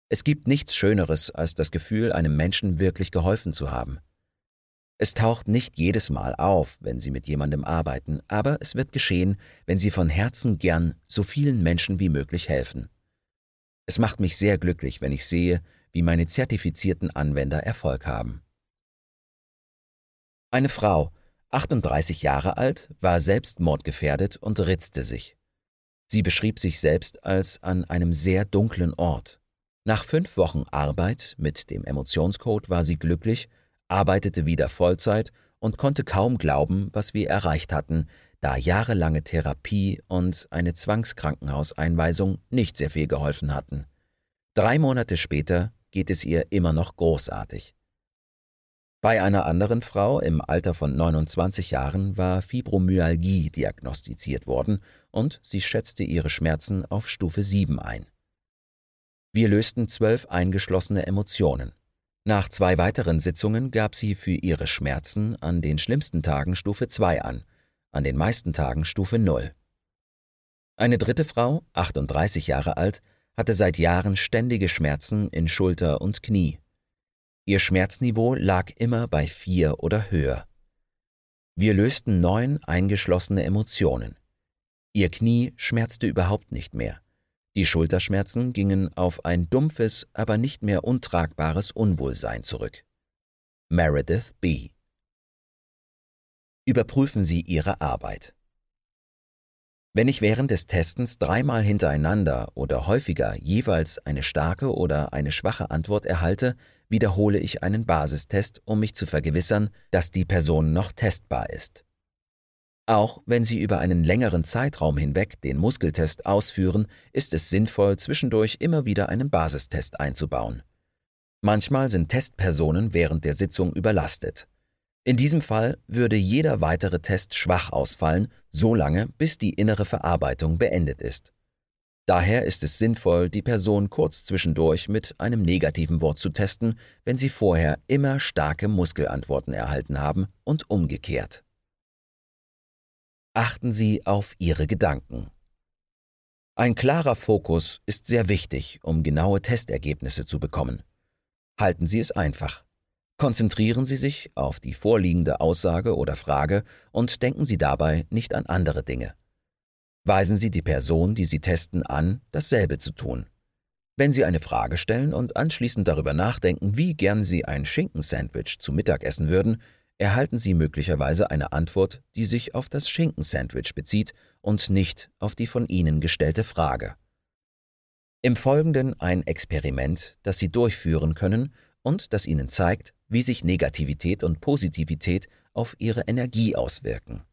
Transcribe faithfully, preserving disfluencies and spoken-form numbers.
Es gibt nichts Schöneres als das Gefühl, einem Menschen wirklich geholfen zu haben. Es taucht nicht jedes Mal auf, wenn Sie mit jemandem arbeiten, aber es wird geschehen, wenn Sie von Herzen gern so vielen Menschen wie möglich helfen. Es macht mich sehr glücklich, wenn ich sehe, wie meine zertifizierten Anwender Erfolg haben. Eine Frau, achtunddreißig Jahre alt, war selbstmordgefährdet und ritzte sich. Sie beschrieb sich selbst als an einem sehr dunklen Ort. Nach fünf Wochen Arbeit mit dem Emotionscode war sie glücklich, arbeitete wieder Vollzeit und konnte kaum glauben, was wir erreicht hatten, da jahrelange Therapie und eine Zwangskrankenhauseinweisung nicht sehr viel geholfen hatten. Drei Monate später geht es ihr immer noch großartig. Bei einer anderen Frau im Alter von neunundzwanzig Jahren war Fibromyalgie diagnostiziert worden und sie schätzte ihre Schmerzen auf Stufe sieben ein. Wir lösten zwölf eingeschlossene Emotionen. Nach zwei weiteren Sitzungen gab sie für ihre Schmerzen an den schlimmsten Tagen Stufe zwei an, an den meisten Tagen Stufe null. Eine dritte Frau, achtunddreißig Jahre alt, hatte seit Jahren ständige Schmerzen in Schulter und Knie. Ihr Schmerzniveau lag immer bei vier oder höher. Wir lösten neun eingeschlossene Emotionen. Ihr Knie schmerzte überhaupt nicht mehr. Die Schulterschmerzen gingen auf ein dumpfes, aber nicht mehr untragbares Unwohlsein zurück. Meredith B. Überprüfen Sie Ihre Arbeit. Wenn ich während des Testens dreimal hintereinander oder häufiger jeweils eine starke oder eine schwache Antwort erhalte, wiederhole ich einen Basistest, um mich zu vergewissern, dass die Person noch testbar ist. Auch wenn Sie über einen längeren Zeitraum hinweg den Muskeltest ausführen, ist es sinnvoll, zwischendurch immer wieder einen Basistest einzubauen. Manchmal sind Testpersonen während der Sitzung überlastet. In diesem Fall würde jeder weitere Test schwach ausfallen, solange bis die innere Verarbeitung beendet ist. Daher ist es sinnvoll, die Person kurz zwischendurch mit einem negativen Wort zu testen, wenn sie vorher immer starke Muskelantworten erhalten haben und umgekehrt. Achten Sie auf Ihre Gedanken. Ein klarer Fokus ist sehr wichtig, um genaue Testergebnisse zu bekommen. Halten Sie es einfach. Konzentrieren Sie sich auf die vorliegende Aussage oder Frage und denken Sie dabei nicht an andere Dinge. Weisen Sie die Person, die Sie testen, an, dasselbe zu tun. Wenn Sie eine Frage stellen und anschließend darüber nachdenken, wie gern Sie ein Schinkensandwich zu Mittag essen würden, erhalten Sie möglicherweise eine Antwort, die sich auf das Schinkensandwich bezieht und nicht auf die von Ihnen gestellte Frage. Im Folgenden ein Experiment, das Sie durchführen können und das Ihnen zeigt, wie sich Negativität und Positivität auf Ihre Energie auswirken.